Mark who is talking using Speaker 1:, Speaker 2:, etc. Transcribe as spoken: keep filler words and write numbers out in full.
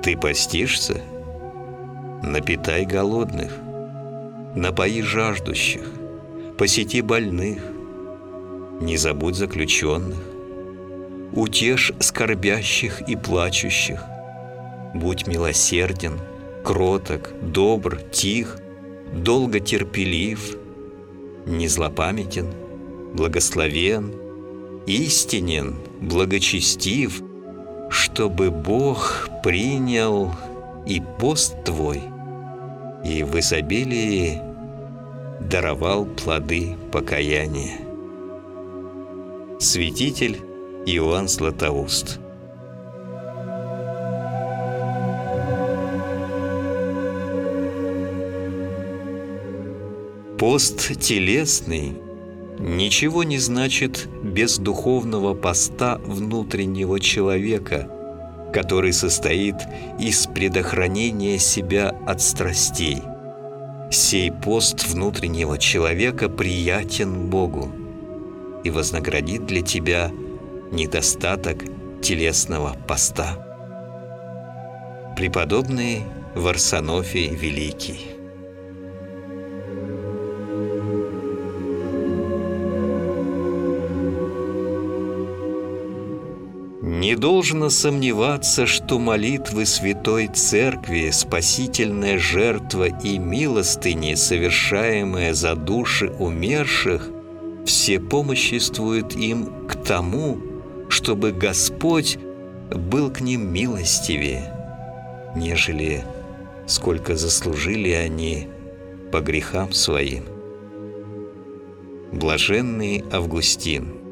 Speaker 1: Ты постишься? Напитай голодных, напои жаждущих, посети больных, не забудь заключенных, утешь скорбящих и плачущих, будь милосерден, кроток, добр, тих, долго терпелив, не злопамятен, благословен, истинен, благочестив, чтобы Бог принял и пост твой, и в изобилии даровал плоды покаяния. Святитель Иоанн Златоуст. Пост телесный ничего не значит без духовного поста внутреннего человека, который состоит из предохранения себя от страстей. Сей пост внутреннего человека приятен Богу и вознаградит для тебя недостаток телесного поста. Преподобный Варсонофий Великий. Не должно сомневаться, что молитвы Святой Церкви, спасительная жертва и милостыни, совершаемые за души умерших, всепомоществуют им к тому, чтобы Господь был к ним милостивее, нежели сколько заслужили они по грехам своим. Блаженный Августин.